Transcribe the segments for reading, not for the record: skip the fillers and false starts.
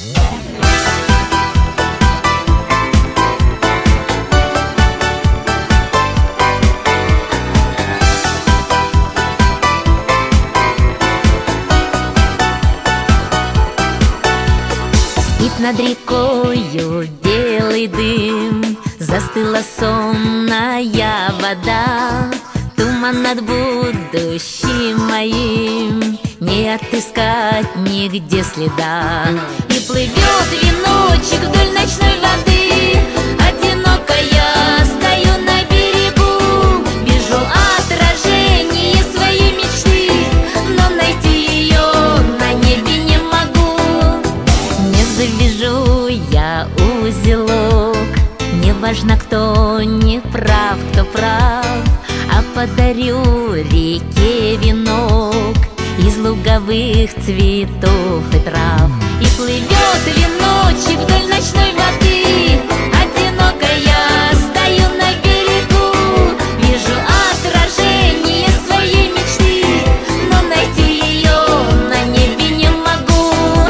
Спит над рекою белый дым, застыла сонная вода. Туман над будущим моим, не отыскать нигде следа. И плывет веночек вдоль ночной воды, одинокая стою на берегу. Вижу отражение своей мечты, но найти ее на небе не могу. Не завяжу я узелок, не важно, кто не прав, кто прав, а подарю реке венок из луговых цветов и трав. И плывет веночек вдоль ночной воды, одинокая стою на берегу. Вижу отражение своей мечты, но найти ее на небе не могу.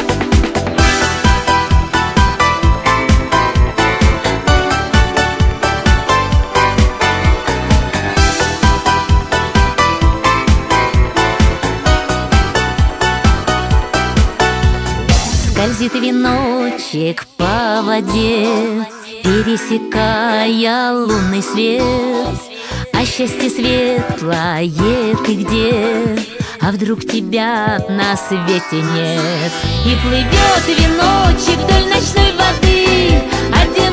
Скользит веночек по воде, пересекая лунный свет. А счастье светлое ты где? А вдруг тебя на свете нет? И плывет веночек вдоль ночной воды,